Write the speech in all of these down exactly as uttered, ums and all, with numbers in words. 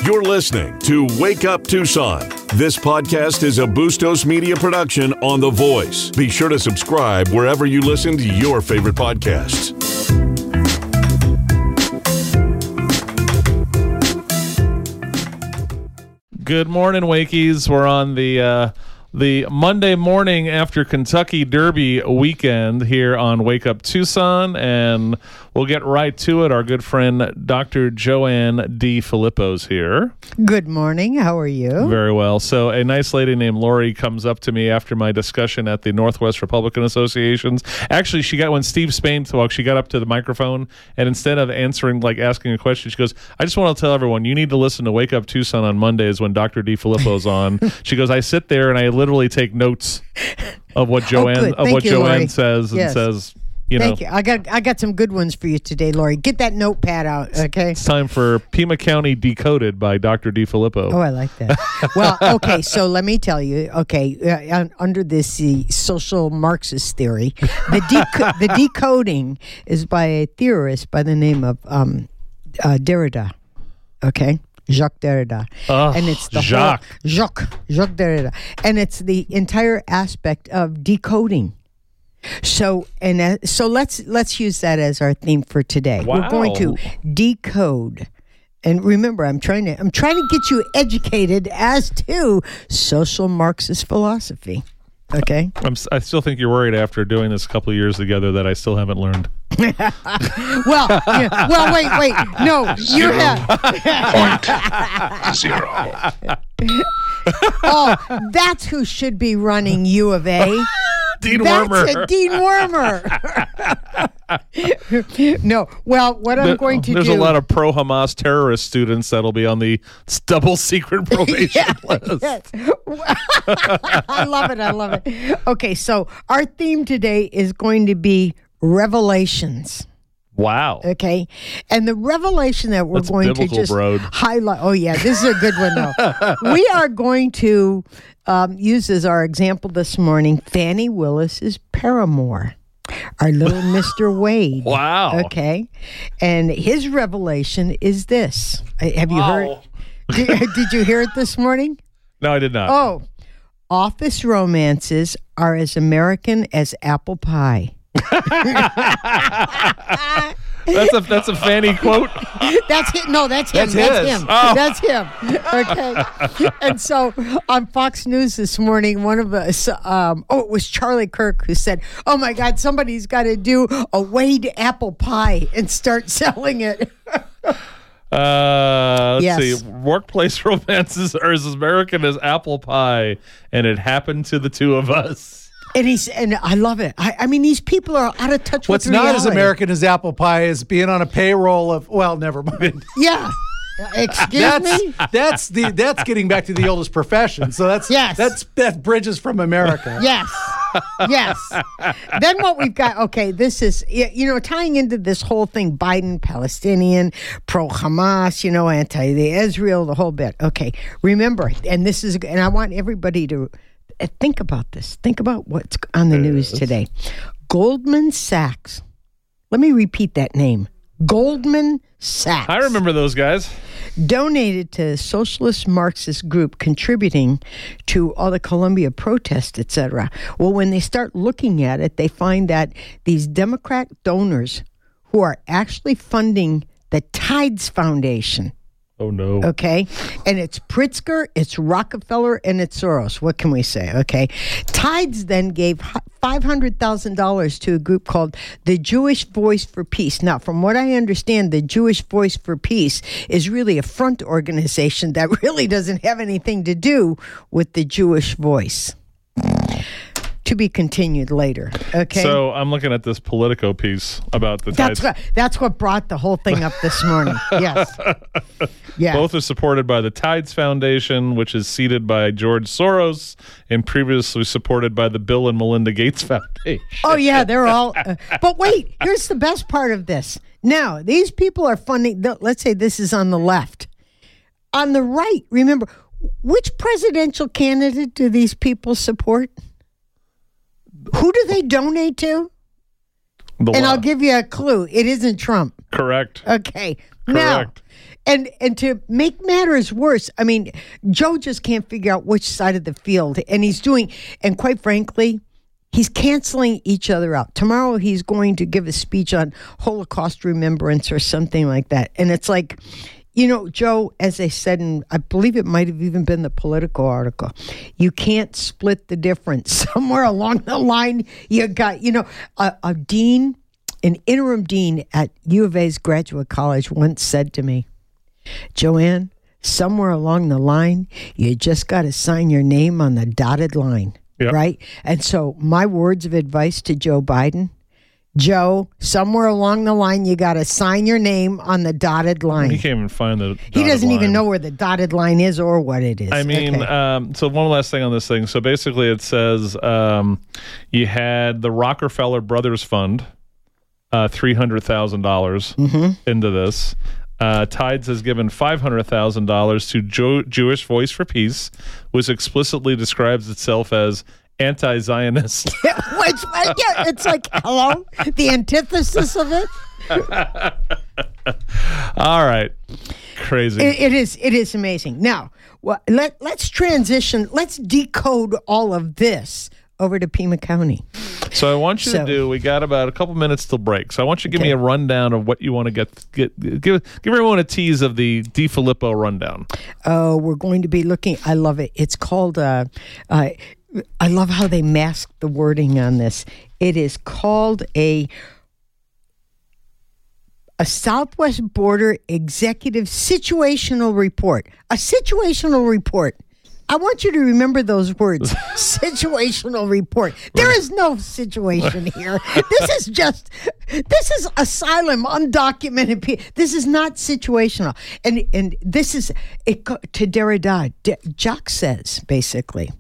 You're listening to Wake Up Tucson. This podcast is a Bustos Media production on The Voice. Be sure to subscribe wherever you listen to your favorite podcasts. Good morning, Wakies. We're on the uh, the Monday morning after Kentucky Derby weekend here on Wake Up Tucson, and we'll get right to it. Our good friend Doctor Joanne D. Filippo's here. Good morning. How are you? Very well. So a nice lady named Lori comes up to me after my discussion at the Northwest Republican Associations. Actually, she got, when Steve Spain talked, she got up to the microphone, and instead of answering, like asking a question, she goes, I just want to tell everyone, you need to listen to Wake Up Tucson on Mondays when Doctor D. Filippo's on. She goes, I sit there and I literally take notes of what Joanne, oh, of what you, Joanne Lori. says and yes. says, You Thank know, you. I got I got some good ones for you today, Lori. Get that notepad out, okay? It's time for Pima County Decoded by Doctor D. Filippo. Oh, I like that. Well, okay, so let me tell you, okay, uh, under this uh, social Marxist theory, the, deco- the decoding is by a theorist by the name of um, uh, Derrida, okay? Jacques Derrida. Oh, and it's the Jacques. Whole, Jacques. Jacques Derrida. And it's the entire aspect of decoding. So and uh, so let's let's use that as our theme for today. Wow. We're going to decode. And remember, I'm trying to I'm trying to get you educated as to social Marxist philosophy. Okay? I'm, I still think you're worried after doing this a couple of years together that I still haven't learned. well, yeah, well, wait, wait. No, you have Point zero. Oh, that's who should be running U of A. Dean That's Wormer. a Dean Wormer. No, well, what I'm There- going to There's do... a lot of pro-Hamas terrorist students that'll be on the double secret probation list. Yes. I love it. I love it. Okay, so our theme today is going to be revelations. Wow. Okay, and the revelation that we're That's going biblical, to just broad. highlight. Oh yeah, this is a good one though. We are going to um, use as our example this morning Fannie Willis's paramour, our little Mister Wade. Wow. Okay, and his revelation is this. Uh, Have you Wow. heard? Did, did you hear it this morning? No, I did not. Oh, office romances are as American as apple pie. That's a that's a Fanny quote. That's it. No, that's him. That's That's, his. him. Oh. That's him. Okay. And so on Fox News this morning, one of us, um, oh, it was Charlie Kirk who said, "Oh my God, somebody's got to do a Wade apple pie and start selling it." Uh, let's Yes. see. Workplace romances are as American as apple pie, and it happened to the two of us. And he's and I love it. I, I mean, these people are out of touch What's with not reality. as American as apple pie is being on a payroll of, well, never mind. Yeah. Excuse That's me. that's the that's getting back to the oldest profession. So that's Yes. that's that bridges from America. Yes. Yes. Then what we've got, okay, this is, you know, tying into this whole thing, Biden, Palestinian, pro-Hamas, you know, anti-Israel, the whole bit. Okay, remember, and this is, and I want everybody to think about this. Think about what's on the news today. Goldman Sachs. Let me repeat that name. Goldman Sachs. I remember those guys. Donated to a socialist Marxist group contributing to all the Columbia protests, et cetera. Well, when they start looking at it, they find that these Democrat donors who are actually funding the Tides Foundation, Oh no. okay? And it's Pritzker, it's Rockefeller, and it's Soros. What can we say, okay? Tides then gave five hundred thousand dollars to a group called the Jewish Voice for Peace. Now, from what I understand, the Jewish Voice for Peace is really a front organization that really doesn't have anything to do with the Jewish voice. To be continued later, okay? So I'm looking at this Politico piece about the That's Tides. what, that's what brought the whole thing up this morning. Yes. Yeah. Both are supported by the Tides Foundation, which is seeded by George Soros, and previously supported by the Bill and Melinda Gates Foundation. Oh, yeah, they're all. Uh, but wait, here's the best part of this. Now, these people are funding, the, let's say this is on the left. On the right, remember, which presidential candidate do these people support? Who do they donate to? The And law. I'll give you a clue. It isn't Trump. Correct. Okay. Now, Correct. and and to make matters worse, I mean, Joe just can't figure out which side of the field, and he's doing, and quite frankly, he's canceling each other out. Tomorrow he's going to give a speech on Holocaust remembrance or something like that. And it's like, you know, Joe, as I said, and I believe it might have even been the Politico article, you can't split the difference. Somewhere along the line, you got, you know, a, a dean, an interim dean at U of A's Graduate College once said to me, Joanne, somewhere along the line, you just got to sign your name on the dotted line. Yep. Right? And so my words of advice to Joe Biden, Joe, somewhere along the line, you got to sign your name on the dotted line. He can't even find the dotted He doesn't line. even know where the dotted line is or what it is. I mean, okay. um, so one last thing on this thing. So basically it says um, you had the Rockefeller Brothers Fund, uh, three hundred thousand dollars Mm-hmm. into this. Uh, Tides has given five hundred thousand dollars to jo- Jewish Voice for Peace, which explicitly describes itself as anti-Zionist. Which, yeah, it's like, hello? The antithesis of it? All right. Crazy. It, it is It is amazing. Now, well, let, let's transition. Let's decode all of this over to Pima County. So I want you So- to do, we got about a couple minutes till break. So I want you to give Okay. me a rundown of what you want to get, get give, give everyone a tease of the DiFilippo rundown. Oh, we're going to be looking. I love it. It's called, uh, uh, I love how they mask the wording on this. It is called a a Southwest Border Executive Situational Report. A situational report. I want you to remember those words. Situational report. There is no situation here. This is just, this is asylum, undocumented people. This is not situational. And and this is, it go- to Derrida, De, Jacques says, basically,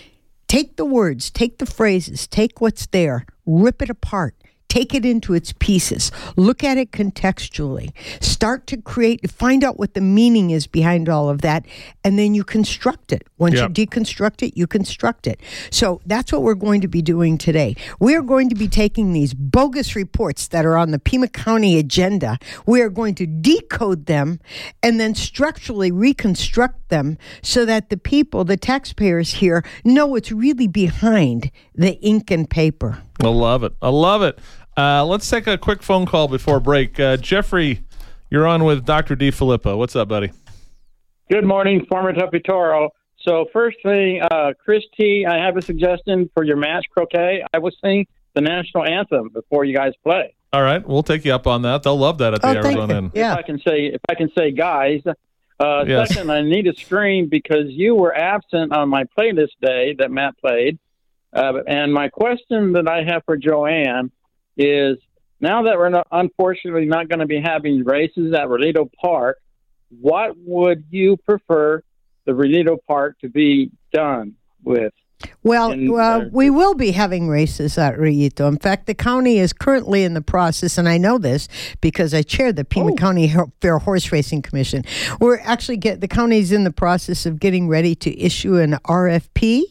take the words, take the phrases, take what's there, rip it apart. Take it into its pieces. Look at it contextually. Start to create, find out what the meaning is behind all of that, and then you construct it. Once Yep. you deconstruct it, you construct it. So that's what we're going to be doing today. We are going to be taking these bogus reports that are on the Pima County agenda. We are going to decode them and then structurally reconstruct them so that the people, the taxpayers here, know what's really behind the ink and paper. I love it. I love it. Uh, let's take a quick phone call before break. Uh, Jeffrey, you're on with Doctor DiFilippo. What's up, buddy? Good morning, former Tuffy Toro. So first thing, uh, Chris T, I have a suggestion for your match croquet. I was singing the national anthem before you guys play. All right, we'll take you up on that. They'll love that at the Oh, thank Arizona you. Inn. Yeah. If I can say, if I can say, guys. Uh, Yes. Second, I need a screen because you were absent on my playlist day that Matt played. Uh, and my question that I have for Joanne is, now that we're not, unfortunately not going to be having races at Relito Park, what would you prefer the Relito Park to be done with? Well, And, well, uh, we will be having races at Rillito. In fact, the county is currently in the process, and I know this because I chair the Pima Oh. County Ho- Fair Horse Racing Commission. We're actually get the county's in the process of getting ready to issue an R F P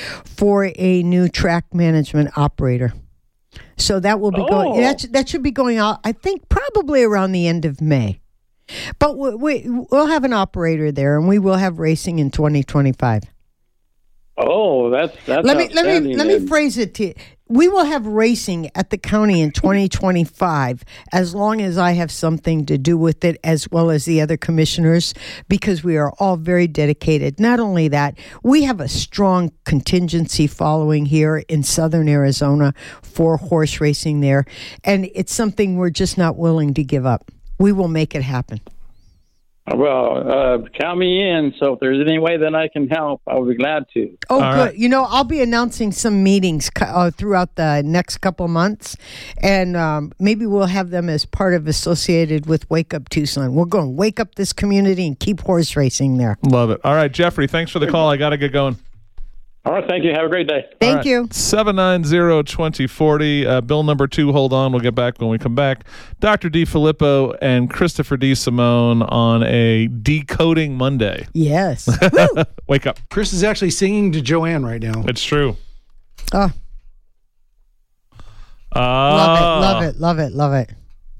for a new track management operator. So that will be going. Oh. That that should be going out. I think probably around the end of May. But we, we we'll have an operator there, and we will have racing in twenty twenty-five. Oh, that's that's let me let me outstanding let me then. phrase it to you. We will have racing at the county in twenty twenty-five as long as I have something to do with it, as well as the other commissioners, because we are all very dedicated. Not only that, we have a strong contingency following here in southern Arizona for horse racing there, and it's something we're just not willing to give up. We will make it happen. Well, uh, count me in. So if there's any way that I can help, I would be glad to. Oh, All good. right. You know, I'll be announcing some meetings cu- uh, throughout the next couple months, and um, maybe we'll have them as part of associated with Wake Up Tucson. We're going to wake up this community and keep horse racing there. Love it. All right, Jeffrey, thanks for the call. I got to get going. All right, thank you. Have a great day. Thank All right. you. seven nine zero, two zero four zero. Uh, bill number two, hold on. We'll get back when we come back. Doctor DiFilippo and Christopher D. Simone on a Decoding Monday. Yes. Woo. Wake up. Chris is actually singing to Joanne right now. It's true. Oh, Ah. love it, love it, love it, love it.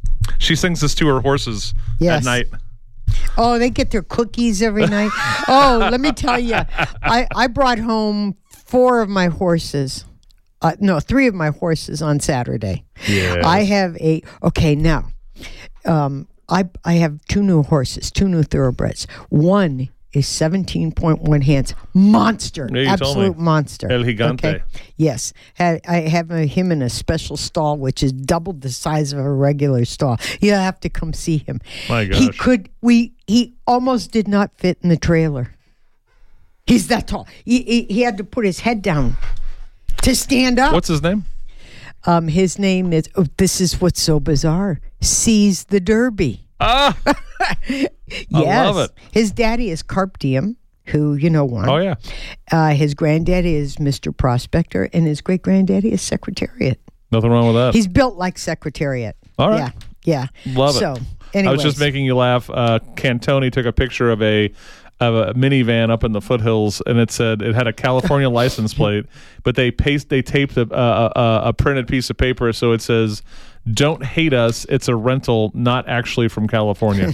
She sings this to her horses Yes. at night. Oh, they get their cookies every night. Oh, let me tell you, I, I brought home four of my horses. Uh, no, three of my horses on Saturday. Yes. I have a, okay, now, um, I, I have two new horses, two new thoroughbreds. One is seventeen point one hands. Monster. Yeah, you told me. Absolute monster. El Gigante. Yes. Had, I have a, him in a special stall, which is double the size of a regular stall. You have to come see him. My He gosh. could, we, he almost did not fit in the trailer. He's that tall. He, he, he had to put his head down to stand up. What's his name? Um, his name is, oh, this is what's so bizarre, Seize the Derby. Ah, Yes. love it. His daddy is Carp Diem, who, you know, won. oh yeah. Uh, his granddaddy is Mister Prospector, and his great-granddaddy is Secretariat. Nothing wrong with that. He's built like Secretariat. All right. Yeah, yeah. Love it. So, I anyways. was just making you laugh. Uh, Cantoni took a picture of a of a minivan up in the foothills, and it said it had a California license plate, but they paste they taped a, a, a, a printed piece of paper, so it says, "Don't hate us. It's a rental, not actually from California."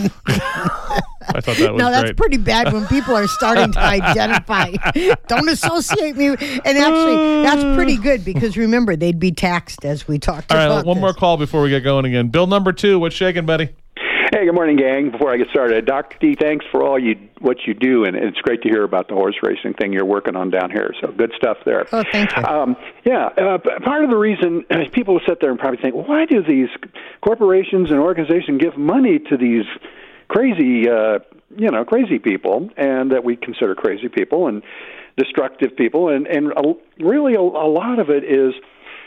I thought that was No, that's great. pretty bad when people are starting to identify. Don't associate me. And actually, that's pretty good because remember, they'd be taxed as we talked All right, about. one this. more call before we get going again. Bill number two, what's shaking, buddy? Hey, good morning, gang. Before I get started, Doctor D, thanks for all you what you do, and it's great to hear about the horse racing thing you're working on down here. So good stuff there. Oh, thank you. Um, yeah, uh, part of the reason uh, people will sit there and probably think, well, why do these corporations and organizations give money to these crazy, uh, you know, crazy people, and that we consider crazy people and destructive people, and and uh, really a, a lot of it is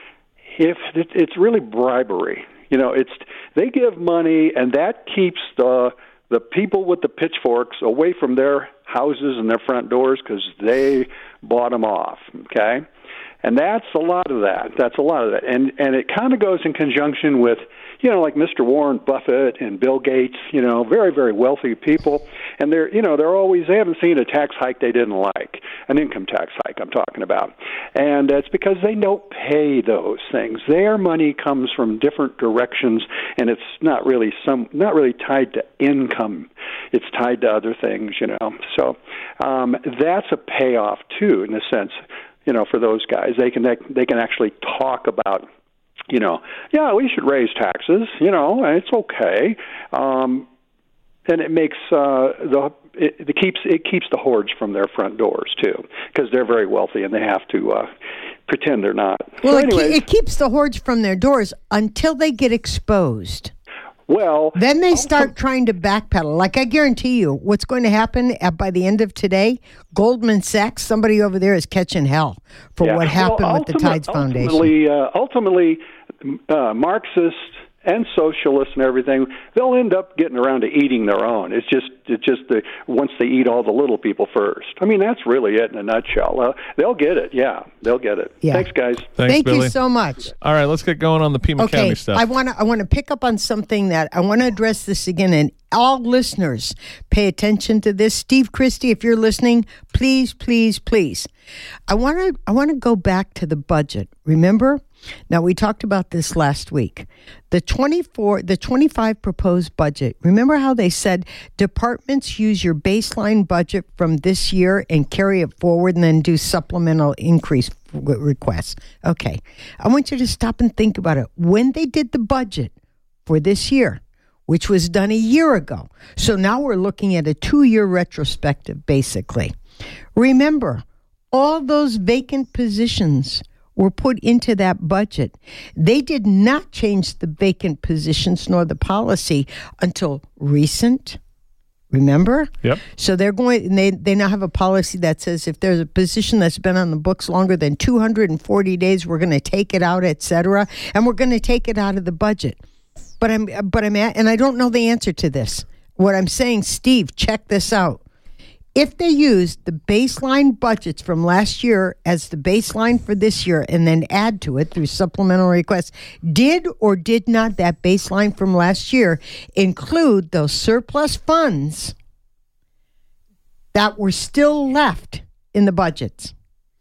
if it, it's really bribery. You know, it's they give money, and that keeps the the people with the pitchforks away from their houses and their front doors because they bought them off. Okay, and that's a lot of that. That's a lot of that, and and it kind of goes in conjunction with, you know, like Mister Warren Buffett and Bill Gates. You know, very very wealthy people, and they're you know they're always they haven't seen a tax hike they didn't like, an income tax hike I'm talking about, and it's because they don't pay those things. Their money comes from different directions, and it's not really some not really tied to income. It's tied to other things, you know. So um, that's a payoff too, in a sense. You know, for those guys, they can they can actually talk about, you know, yeah, we should raise taxes. You know, and it's okay, um, and it makes uh, the it, it keeps it keeps the hordes from their front doors too, because they're very wealthy and they have to uh, pretend they're not. Well, so it, anyways, ke- it keeps the hordes from their doors until they get exposed. well, Then they start trying to backpedal. Like I guarantee you, what's going to happen at, by the end of today, Goldman Sachs, somebody over there is catching hell for yeah. what happened well, with the ultimate- Tides Foundation. Ultimately, uh, ultimately uh, Marxists and socialists and everything, they'll end up getting around to eating their own. It's just it's just the once they eat all the little people first. I mean, that's really it in a nutshell. Uh, they'll get it. Yeah, they'll get it. Yeah. Thanks, guys. Thanks, Thank Billy. you so much. All right, let's get going on the Pima Okay, County stuff. I want to I want to pick up on something that I want to address this again, and all listeners pay attention to this. Steve Christie, if you're listening, please, please, please. I want to I want to go back to the budget. Remember? Now we talked about this last week. The twenty-four, the twenty-five proposed budget. Remember how they said departments use your baseline budget from this year and carry it forward and then do supplemental increase requests. Okay. I want you to stop and think about it. When they did the budget for this year, which was done a year ago. So now we're looking at a two-year retrospective, basically. Remember, all those vacant positions were put into that budget. They did not change the vacant positions nor the policy until recent. Remember? Yep. So they're going, and they, they now have a policy that says if there's a position that's been on the books longer than two hundred forty days, we're going to take it out, et cetera, and we're going to take it out of the budget. But I'm, but I'm at, and I don't know the answer to this. What I'm saying, Steve, check this out. If they used the baseline budgets from last year as the baseline for this year and then add to it through supplemental requests, did or did not that baseline from last year include those surplus funds that were still left in the budgets?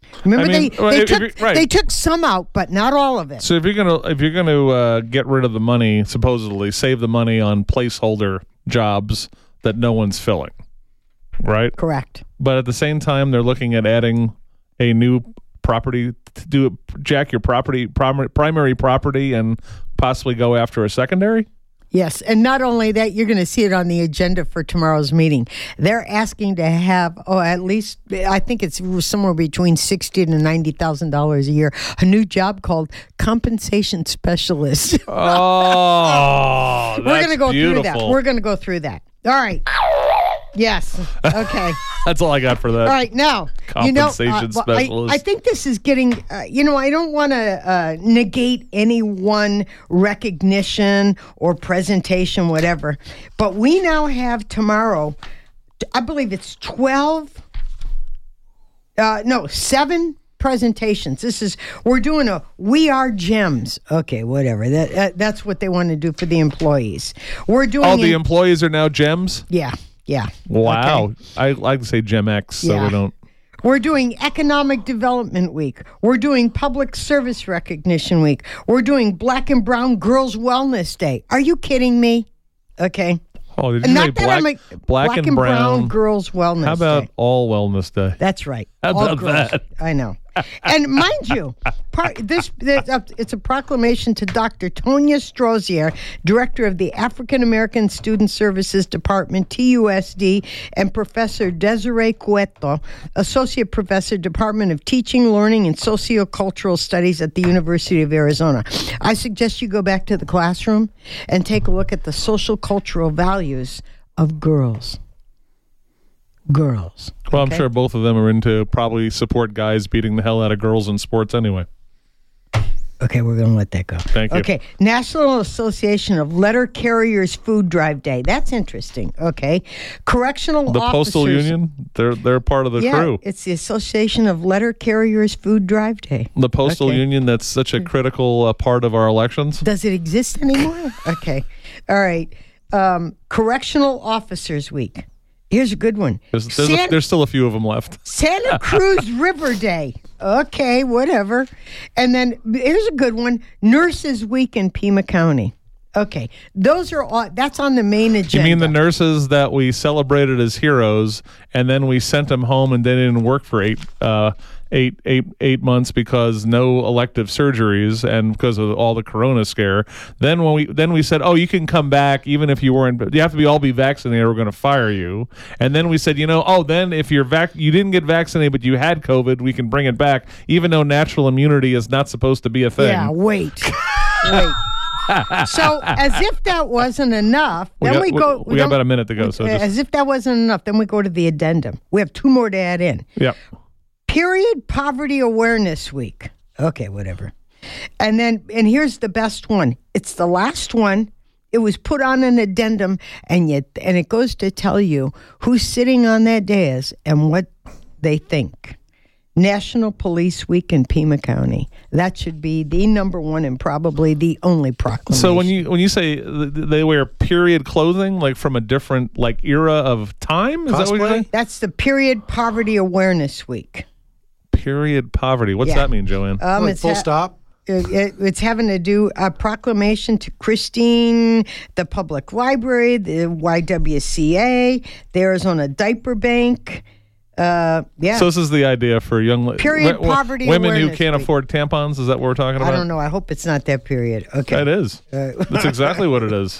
Remember, I mean, they well, they if- took if you- right. they took some out, but not all of it. So if you're gonna if you're gonna uh, get rid of the money, supposedly save the money on placeholder jobs that no one's filling, right? Correct. But at the same time, they're looking at adding a new property to do jack your property primary, primary property and possibly go after a secondary. Yes, and not only that, you're going to see it on the agenda for tomorrow's meeting. They're asking to have, oh, at least I think it's somewhere between sixty to ninety thousand dollars a year. A new job called compensation specialist. Oh, We're going to go beautiful. through that. We're going to go through that. All right. Yes. Okay. That's all I got for that. All right, now, you know, uh, Compensation well, I, specialist. I think this is getting, uh, you know, I don't want to uh, negate any one recognition or presentation, whatever, but we now have tomorrow, I believe it's twelve, uh, no, seven presentations. This is, we're doing a We Are Gems. Okay, whatever. That, that That's what they want to do for the employees. We're doing All the an- employees are now gems. Yeah, yeah. Wow, Okay. I like to say Gem X, so Yeah. we don't. We're doing Economic Development Week. We're doing Public Service Recognition Week. We're doing Black and Brown Girls Wellness Day. Are you kidding me? Okay. Oh, did you Not say that black, I'm a black, and brown? Girls Wellness How about Day. all Wellness Day? That's right. How All about girls. that? I know. And mind you, part, this, this uh, it's a proclamation to Doctor Tonya Strozier, Director of the African American Student Services Department, T U S D, and Professor Desiree Cueto, Associate Professor, Department of Teaching, Learning, and Sociocultural Studies at the University of Arizona. I suggest you go back to the classroom and take a look at the social cultural values of girls. Girls. Well, I'm Okay. sure both of them are into probably support guys beating the hell out of girls in sports anyway. Okay, we're going to let that go. Thank you. Okay, National Association of Letter Carriers Food Drive Day. That's interesting. Okay, correctional The officers. Postal Union, they're they're part of the Yeah, crew. it's the Association of Letter Carriers Food Drive Day. The Postal Okay. Union, that's such a critical uh, part of our elections. Does it exist anymore? Okay, all right. Um, correctional Officers Week. Here's a good one. There's, there's, a, San- there's still a few of them left. Santa Cruz River Day. Okay, whatever. And then here's a good one. Nurses Week in Pima County. Okay, those are all. That's on the main agenda. You mean the nurses that we celebrated as heroes, and then we sent them home, and they didn't work for eight, uh, eight, eight, eight months because no elective surgeries and because of all the Corona scare. Then when we then we said, oh, you can come back even if you weren't. You have to be all be vaccinated. We're going to fire you. And then we said, you know, oh, then if you're vac, you didn't get vaccinated, but you had COVID, we can bring it back, even though natural immunity is not supposed to be a thing. Yeah, wait, wait. So, as if that wasn't enough, We then got- we we- go. we got then- about a minute to go, so just- as if that wasn't enough, then we go to the addendum. We have two more to add in. Yeah. Period Poverty Awareness Week. Okay, whatever. And then, and here's the best one. It's the last one. It was put on an addendum, and yet, and it goes to tell you who's sitting on that dais and what they think. National Police Week in Pima County. That should be the number one and probably the only proclamation. So when you when you say th- they wear period clothing, like from a different like era of time, is that what you're Cosplay? saying? That's the Period Poverty Awareness Week. Period poverty. What's Yeah. that mean, Joanne? Um, Like it's full ha- stop. It, it- it's having to do a proclamation to Christine, the Public Library, the Y W C A, the Arizona Diaper Bank. Uh, yeah. So this is the idea for young li- Period wo- wo- poverty women who awareness can't week. afford tampons. Is that what we're talking about? I don't know. I hope it's not that period. Okay. That is. That's exactly what it is.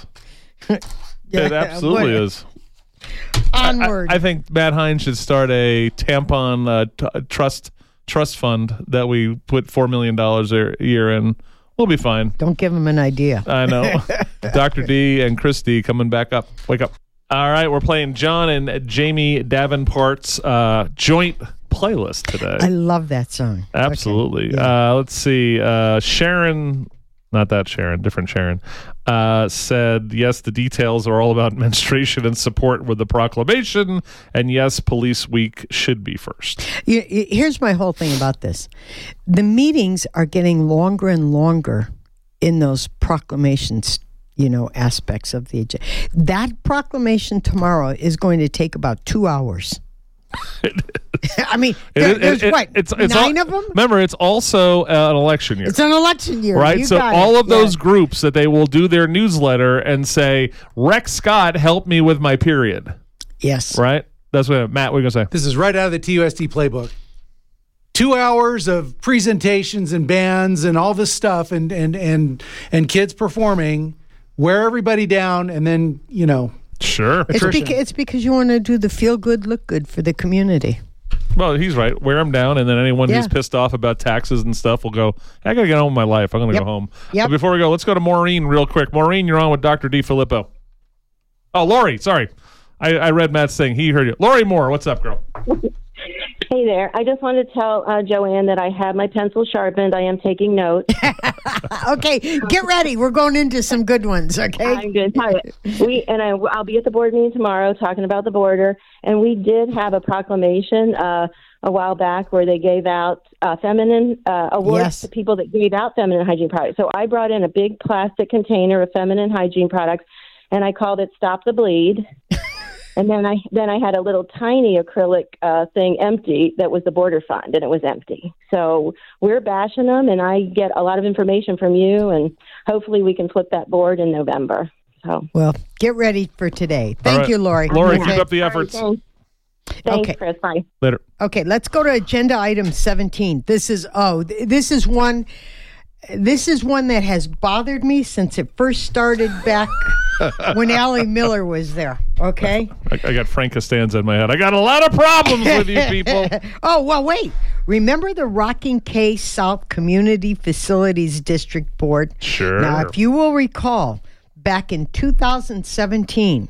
It absolutely What- is. Onward. I, I think Matt Hines should start a tampon uh, t- trust trust fund that we put four million dollars a year in. We'll be fine. Don't give him an idea. I know. Doctor D and Chris D coming back up. Wake up. All right, we're playing John and Jamie Davenport's uh, joint playlist today. I love that song. Absolutely. Okay, yeah. Uh, let's see. Uh, Sharon, not that Sharon, different Sharon, uh, said, yes, the details are all about menstruation and support with the proclamation. And yes, Police Week should be first. You- you- Here's my whole thing about this. The meetings are getting longer and longer in those proclamations, you know, aspects of the agenda. That proclamation tomorrow is going to take about two hours. I mean, It- there, it- there's it- what, it's, it's nine all- of them? Remember, it's also uh, an election year. It's an election year. Right, You so got all it. of those Yeah. groups that they will do their newsletter and say, Rex Scott helped me with my period. Yes. Right? That's what Matt, what are you gonna say? This is right out of the T U S D playbook. Two hours of presentations and bands and all this stuff and and and and kids performing, wear everybody down, and then, you know, Sure. It's, attrition. beca- it's because you want to do the feel good, look good for the community. Well, he's right. Wear them down, and then anyone who's Yeah. pissed off about taxes and stuff will go, I got to get on with my life. I'm going to Yep. go home. Yep. But before we go, let's go to Maureen real quick. Maureen, you're on with Doctor D. Filippo. Oh, Lori, sorry. I, I read Matt's thing. He heard you. Lori Moore, what's up, girl? Hey there. I just wanted to tell uh, Joanne that I have my pencil sharpened. I am taking notes. Okay, get ready. We're going into some good ones, okay? I'm good. Hi. We and I, I'll be at the board meeting tomorrow talking about the border. And we did have a proclamation uh, a while back where they gave out uh, feminine uh, awards Yes. to people that gave out feminine hygiene products. So I brought in a big plastic container of feminine hygiene products, and I called it "Stop the Bleed." And then I then I had a little tiny acrylic uh, thing empty that was the border fund, and it was empty. So we're bashing them, and I get a lot of information from you, and hopefully we can flip that board in November. So Well, get ready for today. Thank All right. you, Lori. Lori, Okay. keep up the efforts. thanks, thanks Okay. Chris. Bye. Later. Okay, let's go to agenda item seventeen. This is oh, th- this is one this is one that has bothered me since it first started back when Allie Miller was there, okay? I, I got Frank Costanza in my head. I got a lot of problems with you people. Oh, well, wait. Remember the Rocking K South Community Facilities District Board? Sure. Now, if you will recall, back in two thousand seventeen,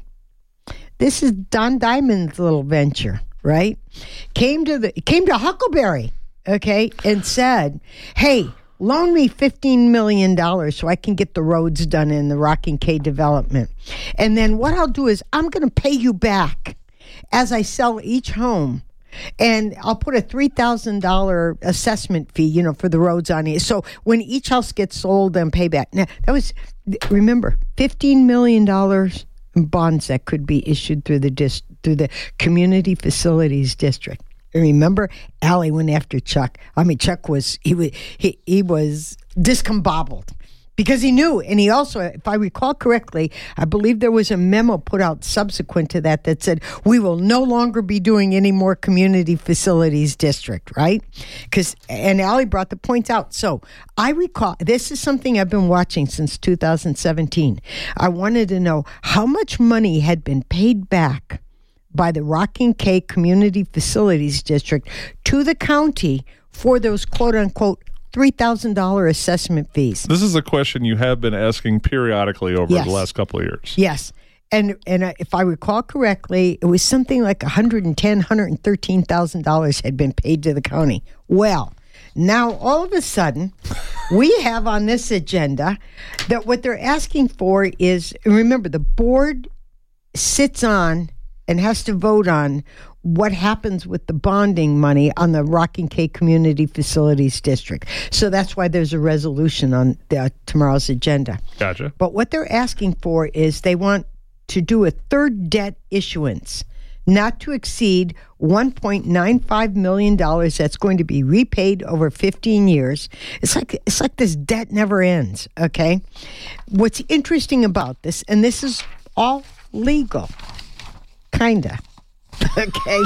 this is Don Diamond's little venture, right? Came to the came to Huckleberry, okay, and said, "Hey, loan me fifteen million dollars so I can get the roads done in the Rocking K development. And then what I'll do is I'm going to pay you back as I sell each home. And I'll put a three thousand dollars assessment fee, you know, for the roads on it. So when each house gets sold, then pay back." Now, that was, remember, fifteen million dollars in bonds that could be issued through the dis- through the Community Facilities District. And remember, Allie went after Chuck. I mean, Chuck was, he was, he, he was discombobbled because he knew. And he also, if I recall correctly, I believe there was a memo put out subsequent to that that said, we will no longer be doing any more Community Facilities District, right? Because, and Allie brought the points out. So I recall, this is something I've been watching since two thousand seventeen. I wanted to know how much money had been paid back by the Rocking K Community Facilities District to the county for those quote-unquote three thousand dollars assessment fees. This is a question you have been asking periodically over Yes. the last couple of years. Yes. And and uh, if I recall correctly, it was something like one hundred ten thousand dollars, one hundred thirteen thousand dollars had been paid to the county. Well, now all of a sudden, we have on this agenda that what they're asking for is, remember, the board sits on and has to vote on what happens with the bonding money on the Rocking K Community Facilities District. So that's why there's a resolution on the, tomorrow's agenda. Gotcha. But what they're asking for is they want to do a third debt issuance, not to exceed one point nine five million dollars that's going to be repaid over fifteen years. It's like it's like this debt never ends, okay? What's interesting about this, and this is all legal, kinda. Okay.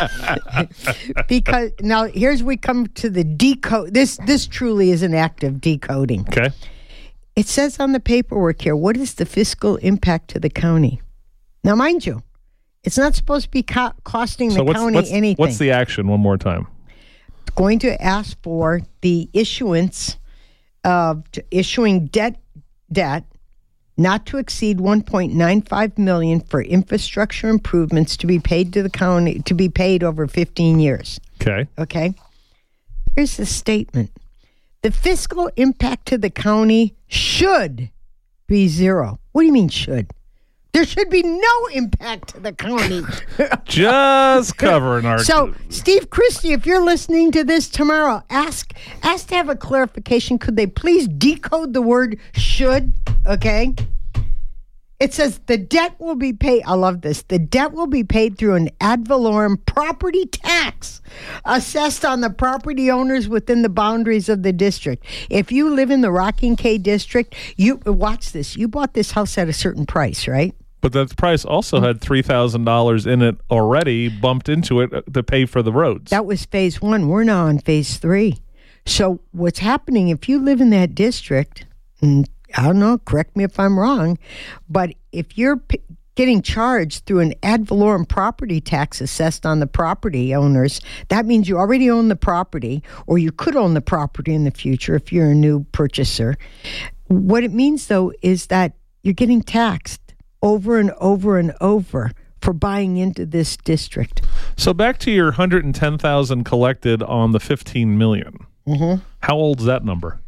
Because now here's we come to the decode. This this truly is an act of decoding. Okay. It says on the paperwork here, what is the fiscal impact to the county? Now, mind you, it's not supposed to be co- costing So the what's, county what's, anything. what's the action one more time? It's going to ask for the issuance of to issuing debt debt not to exceed one point nine five million dollars for infrastructure improvements to be paid to the county to be paid over fifteen years. Okay. Okay. Here's the statement. The fiscal impact to the county should be zero. What do you mean should? There should be no impact to the county. Just covering our... So, Steve Christie, if you're listening to this tomorrow, ask ask to have a clarification. Could they please decode the word should? Okay. It says the debt will be paid. I love this. The debt will be paid through an ad valorem property tax assessed on the property owners within the boundaries of the district. If you live in the Rocking K district, you watch this. You bought this house at a certain price, right? But that price also had three thousand dollars in it already bumped into it to pay for the roads. That was phase one. We're now on phase three. So what's happening if you live in that district, and I don't know, correct me if I'm wrong, but if you're p- getting charged through an ad valorem property tax assessed on the property owners, that means you already own the property, or you could own the property in the future if you're a new purchaser. What it means, though, is that you're getting taxed over and over and over for buying into this district. So back to your one hundred ten thousand collected on the fifteen million. Mm-hmm. How old's that number?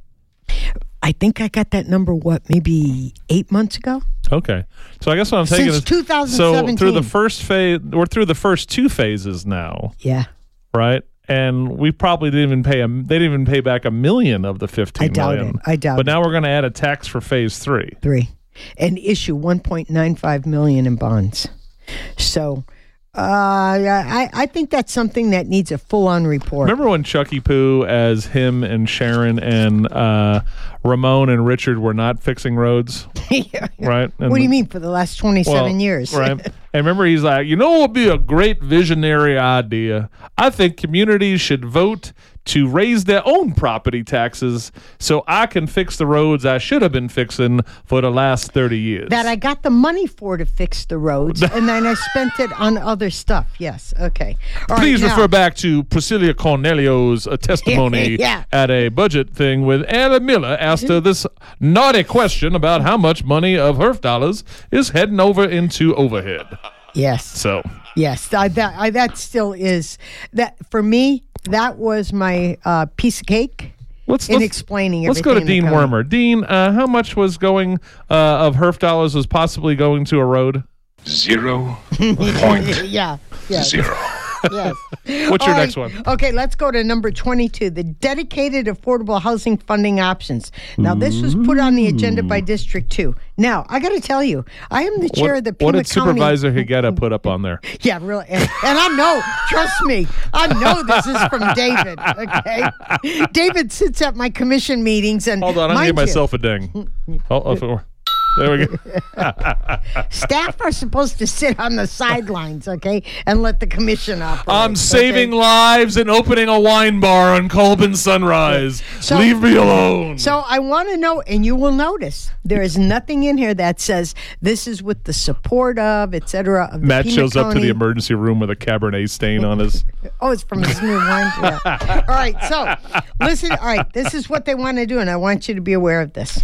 I think I got that number, what, maybe eight months ago? Okay. So I guess what I'm thinking Since is... two thousand seventeen. So through the first phase, we're through the first two phases now. Yeah. Right? And we probably didn't even pay, a, they didn't even pay back a million of the fifteen I doubt million. it. I doubt But it. now we're going to add a tax for phase three. Three. And issue one point nine five million dollars in bonds. So... Uh, I, I think that's something that needs a full-on report. Remember when Chucky Poo, as him and Sharon and uh, Ramon and Richard were not fixing roads? Yeah. Right? And What do you mean for the last twenty-seven well, years? Right. And remember, he's like, you know what would be a great visionary idea? I think communities should vote to raise their own property taxes so I can fix the roads I should have been fixing for the last thirty years. That I got the money for to fix the roads, and then I spent it on other stuff. Yes. Okay. All right, Please now- refer back to Priscilla Cornelio's uh, testimony Yeah. at a budget thing with Anna Miller asked her this naughty question about how much money of H E R F dollars is heading over into overhead. Yes. So, Yes. I, that I, that still is that for me. That was my uh, piece of cake let's, in let's, explaining let's everything. go to Dean in the county. Wormer. Dean, uh, how much was going uh, of H E R F dollars was possibly going to a road? Zero point Yeah. Yes. zero. Yes. What's your All next right. one? Okay, let's go to number twenty-two, the dedicated affordable housing funding options. Now, this was put on the agenda by District two. Now, I got to tell you, I am the chair What, of the what Pima did County. Supervisor Higuera put up on there? Yeah, really. And, and I know, trust me, I know this is from David, okay? David sits at my commission meetings and Hold on, I'm going to mind give you, myself a ding. Oh, oh, there we go. staff are supposed to sit on the sidelines, okay, and let the commission operate. I'm saving okay? lives and opening a wine bar on Colbin Sunrise. So- Leave me alone. So I want to know, and you will notice, there is nothing in here that says this is with the support of, et cetera. Of the Matt Pima shows up to County. the emergency room with a Cabernet stain on his. Oh, it's from his new wine. Yeah. All right, so listen. All right, this is what they want to do, and I want you to be aware of this.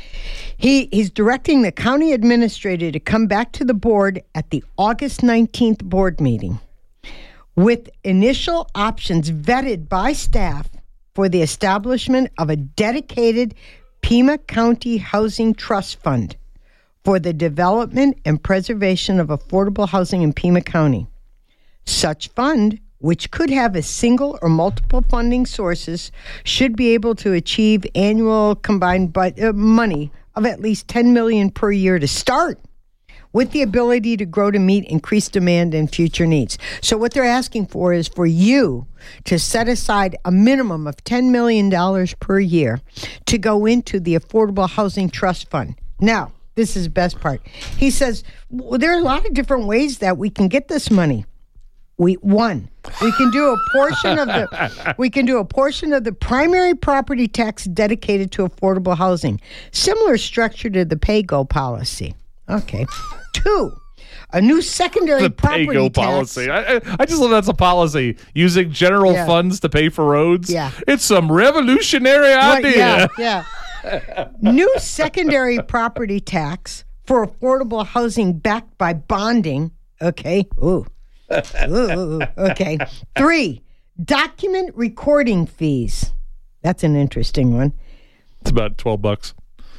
He he's directing the county administrator to come back to the board at the August nineteenth board meeting with initial options vetted by staff for the establishment of a dedicated Pima County Housing Trust Fund for the development and preservation of affordable housing in Pima County. Such fund, which could have a single or multiple funding sources, should be able to achieve annual combined but, uh, money of at least ten million dollars per year to start, with the ability to grow to meet increased demand and future needs. So what they're asking for is for you to set aside a minimum of ten million dollars per year to go into the Affordable Housing Trust Fund. Now, this is the best part. He says, well, there are a lot of different ways that we can get this money. We one, we can do a portion of the we can do a portion of the primary property tax dedicated to affordable housing, similar structure to the pay-go policy. Okay. Two, a new secondary The property pay-go tax. policy. I, I, I just love that's a policy. Using general Yeah. funds to pay for roads. Yeah. It's some revolutionary Right, idea. yeah, yeah. New secondary property tax for affordable housing backed by bonding. Okay. Ooh. Ooh. Okay. Three, document recording fees. That's an interesting one. It's about twelve bucks.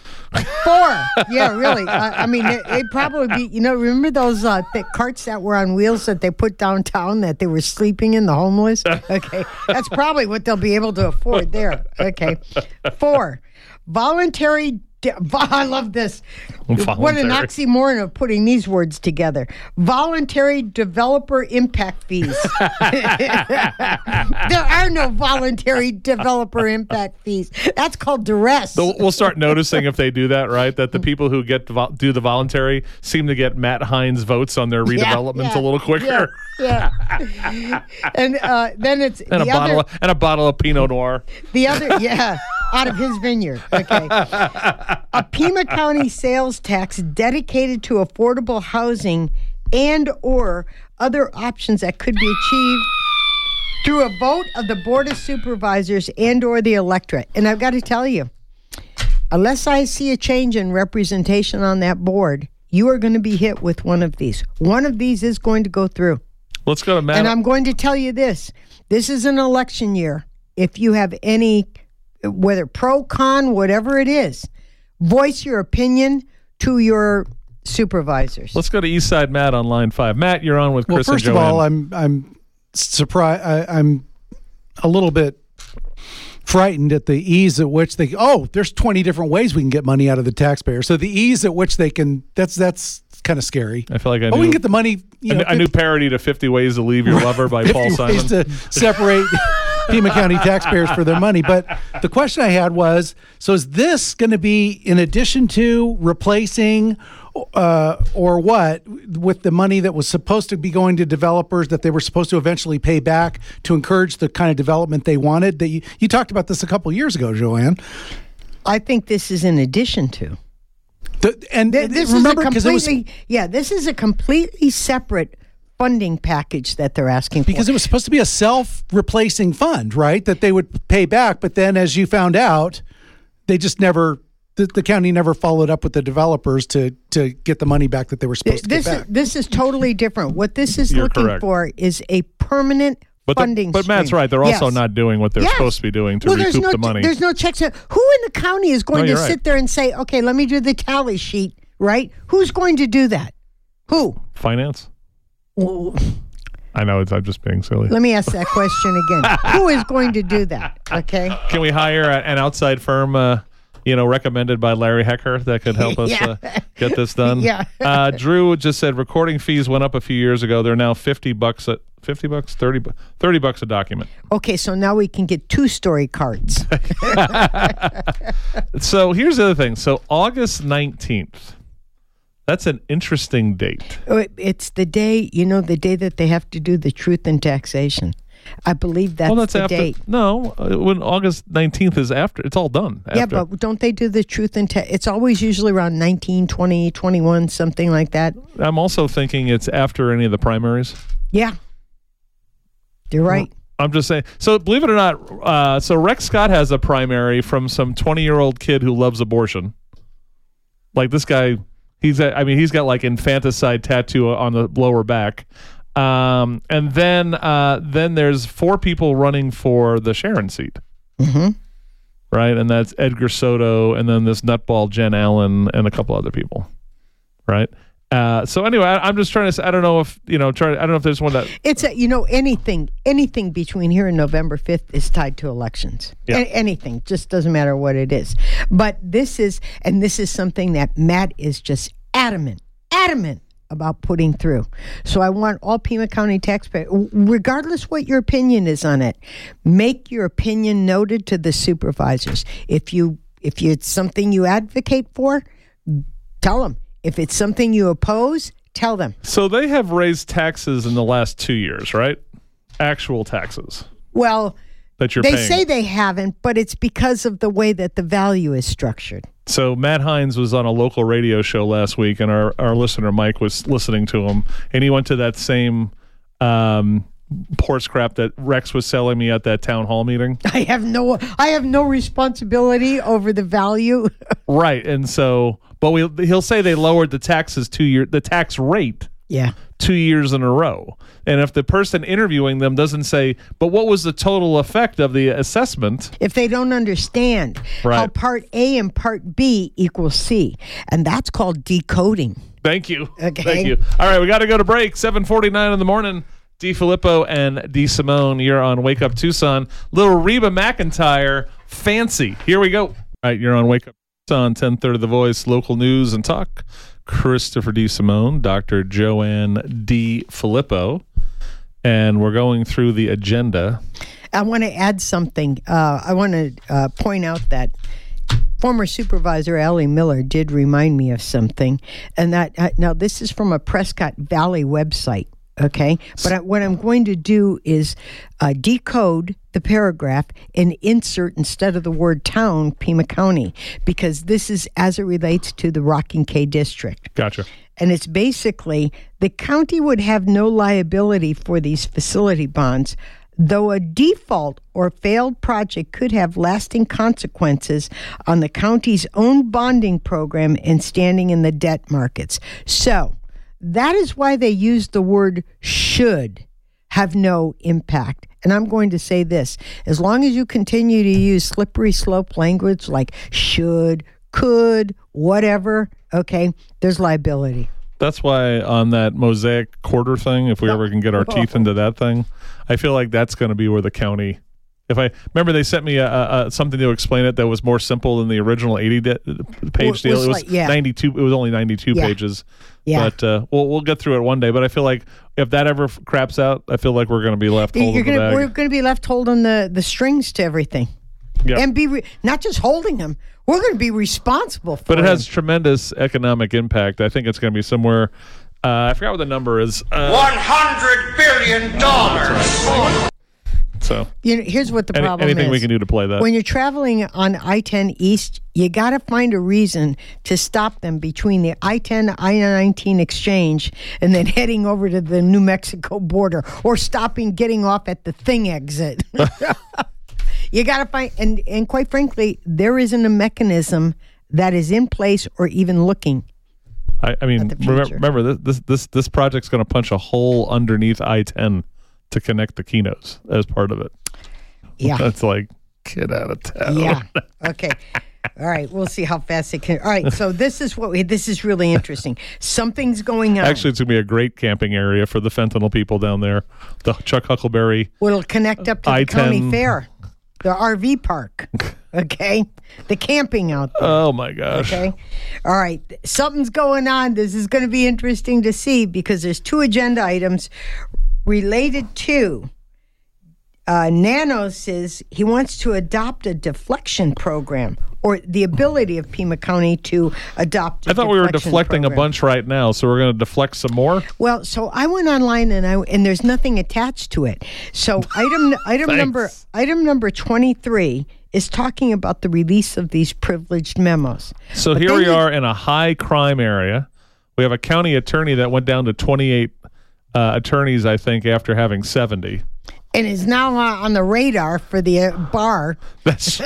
Four. Yeah, really. I, I mean, it, it'd probably be, you know, remember those uh, th- carts that were on wheels that they put downtown that they were sleeping in, the homeless? Okay. That's probably what they'll be able to afford there. Okay. Four, voluntary de- I love this. Voluntary. What an oxymoron of putting these words together. Voluntary developer impact fees. There are no voluntary developer impact fees. That's called duress. So we'll start noticing if they do that, right? That the people who get to vo- do the voluntary seem to get Matt Hines votes on their redevelopments yeah, a little quicker. Yeah. yeah. and uh, then it's and the a bottle other, of, and a bottle of Pinot Noir. The other, yeah, out of his vineyard. Okay. A Pima County sales tax dedicated to affordable housing and or other options that could be achieved through a vote of the Board of Supervisors and or the electorate. And I've got to tell you, unless I see a change in representation on that board, you are going to be hit with one of these. One of these is going to go through. Let's go to Matt. And I'm going to tell you this. This is an election year. If you have any, whether pro, con, whatever it is, voice your opinion to your supervisors. Let's go to Eastside Matt on line five. Matt, you're on with Chris well, first and of Joanne. all, I'm I'm surprised. I, I'm a little bit frightened at the ease at which they. Oh, there's twenty different ways we can get money out of the taxpayer. So the ease at which they can. That's that's kind of scary. I feel like I oh, knew, we can get the money. You I, know, knew, I knew parody to fifty Ways to Leave Your Lover by Paul Simon. Ways to separate Pima County taxpayers for their money. But the question I had was, so is this going to be in addition to replacing uh, or what with the money that was supposed to be going to developers that they were supposed to eventually pay back to encourage the kind of development they wanted? That you, you talked about this a couple of years ago, Joanne. I think this is in addition to. The, and Th- this remember, is a because it was completely, yeah, this is a completely separate funding package that they're asking because for. it was supposed to be a self-replacing fund, right? That they would pay back, but then, as you found out, they just never. The, the county never followed up with the developers to to get the money back that they were supposed this to get is, back. This is totally different. What this is You're looking correct. for is a permanent But, the- funding but Matt's stream. right. They're also Yes. not doing what they're Yes. supposed to be doing to well, there's recoup no, the money. There's no checks. Who in the county is going No, to you're sit right. there and say, okay, let me do the tally sheet, right? Who's going to do that? Who? Finance? Well, I know. It's, I'm just being silly. let me ask that question again. Who is going to do that? Okay. Can we hire a, an outside firm, uh, you know, recommended by Larry Hecker that could help us Yeah. uh, get this done? Yeah. uh, Drew just said recording fees went up a few years ago. They're now fifty bucks a fifty bucks, thirty, bu- thirty bucks a document. Okay, so now we can get two-story cards. So here's the other thing. So August nineteenth, that's an interesting date. Oh, It's the day, you know, the day that they have to do the truth in taxation. I believe that's, well, that's the after. date. No, uh, when August nineteenth is after. It's all done. Yeah, after. but don't they do the truth in tax? It's always usually around nineteen, twenty, twenty-one, something like that. I'm also thinking it's after any of the primaries. Yeah. You're right. I'm just saying. So believe it or not, uh, so Rex Scott has a primary from some twenty-year-old kid who loves abortion. Like this guy, he's a, I mean, he's got like infanticide tattoo on the lower back. Um, and then uh, then there's four people running for the Sharon seat. Mm-hmm. Right? And that's Edgar Soto, and then this nutball Jen Allen, and a couple other people. Right? Uh, so anyway, I, I'm just trying to say, I don't know if, you know, try, I don't know if there's one that... It's a, you know, anything, anything between here and November fifth is tied to elections. Yeah. A- anything, just doesn't matter what it is. But this is, and this is something that Matt is just adamant, adamant about putting through. So I want all Pima County taxpayers, regardless what your opinion is on it, make your opinion noted to the supervisors. If you, if you, it's something you advocate for, tell them. If it's something you oppose, tell them. So they have raised taxes in the last two years, right? Actual taxes Well, that you're they paying. say they haven't, but it's because of the way that the value is structured. So Matt Hines was on a local radio show last week, and our, our listener Mike was listening to him, and he went to that same um, horse crap that Rex was selling me at that town hall meeting. I have no, I have no responsibility over the value. Right, and so, but we he'll say they lowered the taxes two year the tax rate Yeah. two years in a row, and if the person interviewing them doesn't say, but what was the total effect of the assessment? If they don't understand how Right. Part A and Part B equals C, and that's called decoding. Thank you. Okay. Thank you. All right, we got to go to break. seven forty-nine in the morning. D. Filippo and D. Simone, you're on Wake Up Tucson. Little Reba McEntire, Fancy. Here we go. All right, you're on Wake Up. On ten thirty The Voice, local news and talk. Christopher D. Simone, Doctor Joanne D. Filippo, and we're going through the agenda. I want to add something. Uh, I want to uh, point out that former Supervisor Allie Miller did remind me of something, and that uh, now this is from a Prescott Valley website. Okay, but I, what I'm going to do is uh, decode the paragraph and insert instead of the word town, Pima County, because this is as it relates to the Rocking K district. Gotcha. And it's basically the county would have no liability for these facility bonds, though a default or failed project could have lasting consequences on the county's own bonding program and standing in the debt markets. So that is why they use the word should have no impact. And I'm going to say this. As long as you continue to use slippery slope language like should, could, whatever, okay, there's liability. That's why on that mosaic quarter thing, if we ever can get our teeth into that thing, I feel like that's going to be where the county... If I remember, they sent me a, a, a, something to explain it that was more simple than the original eighty de- page deal. Was it was like, yeah. ninety-two. It was only ninety-two Yeah. pages. Yeah. But uh, we'll we'll get through it one day. But I feel like if that ever f- craps out, I feel like we're going to be left holding You're the gonna, bag. we're going to be left holding the, the strings to everything. Yep. And be re- not just holding them, we're going to be responsible for But it has them. tremendous economic impact. I think it's going to be somewhere. Uh, I forgot what the number is. Uh, one hundred billion dollars. So You know, here's what the any, problem anything is. we can do to play that. When you're traveling on I ten East, you got to find a reason to stop them between the I ten I nineteen exchange and then heading over to the New Mexico border, or stopping, getting off at the Thing exit. You got to find, and, and quite frankly, there isn't a mechanism that is in place or even looking. I, I mean, the remember, future. remember this this this, this project's going to punch a hole underneath I ten to connect the Kenos as part of it. Yeah. That's like, get out of town. Yeah. Okay. All right. We'll see how fast it can. All right. So this is what we, this is really interesting. Something's going on. Actually, it's going to be a great camping area for the fentanyl people down there. The Chuck Huckleberry. Well, it'll connect up to the I county ten. fair, the R V park. Okay. The camping out there. Oh, my gosh. Okay. All right. Something's going on. This is going to be interesting to see because there's two agenda items related to uh, Nano says he wants to adopt a deflection program, or the ability of Pima County to adopt a I thought we were deflection deflecting program. a bunch right now, so we're going to deflect some more. Well, so I went online and I and there's nothing attached to it. So item item Thanks. number item number twenty-three is talking about the release of these privileged memos. So But here then we you- are in a high crime area. We have a county attorney that went down to twenty-eight uh, attorneys, I think, after having seventy. And is now uh, on the radar for the uh, bar. That's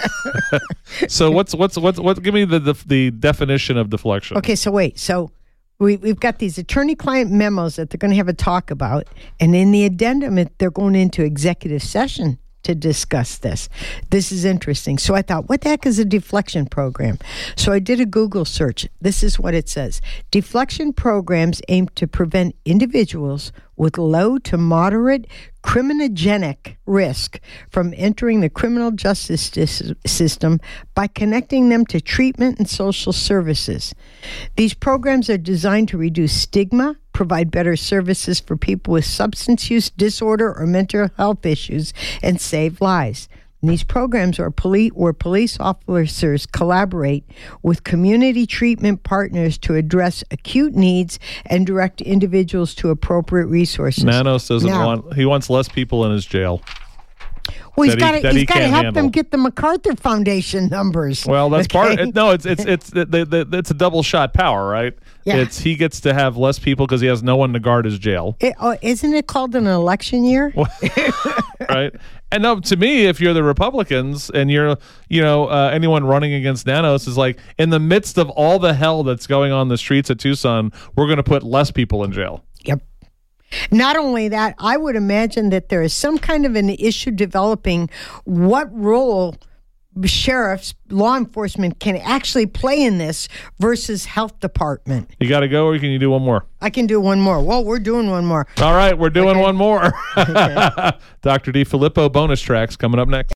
so. What's what's what's what? Give me the, the the definition of deflection. Okay, so wait. So we, we've got these attorney-client memos that they're going to have a talk about. And in the addendum, it, they're going into executive session to discuss this. This is interesting. So I thought, what the heck is a deflection program? So I did a Google search. This is what it says. Deflection programs aim to prevent individuals with low to moderate criminogenic risk from entering the criminal justice dis- system by connecting them to treatment and social services. These programs are designed to reduce stigma, provide better services for people with substance use disorder or mental health issues, and save lives. And these programs are poli- where police officers collaborate with community treatment partners to address acute needs and direct individuals to appropriate resources. Nanos doesn't Now- want. He wants less people in his jail. Well, he's that he- got to that he's he got to can't help handle. them get the MacArthur Foundation numbers. Well, that's part. okay? It, no, it's it's it's the, the, the, it's a double shot power, right? Yeah. It's he gets to have less people because he has no one to guard his jail, It- oh, isn't it called an election year? right? And no, to me, if you're the Republicans and you're, you know, uh, anyone running against Nanos is like, in the midst of all the hell that's going on the streets of Tucson, we're going to put less people in jail. Yep. Not only that, I would imagine that there is some kind of an issue developing what role sheriffs, law enforcement can actually play in this versus health department. You got to go, or can you do one more? I can do one more. Well, we're doing one more. All right, we're doing Okay. one more. Okay. Doctor D. Filippo bonus tracks coming up next.